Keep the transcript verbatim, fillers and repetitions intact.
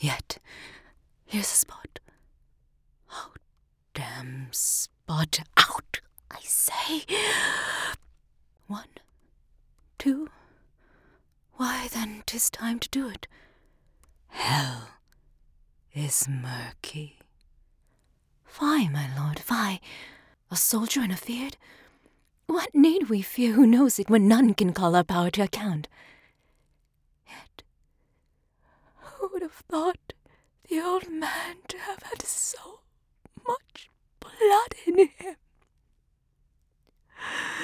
Yet, here's a spot. Oh, damn spot out, I say. One, two. Why, then 'tis time to do it. Hell is murky. Fie, my lord, fie. A soldier and afeard? What need we fear who knows it when none can call our power to account? Yet, who would have thought the old man to have had so much blood in him?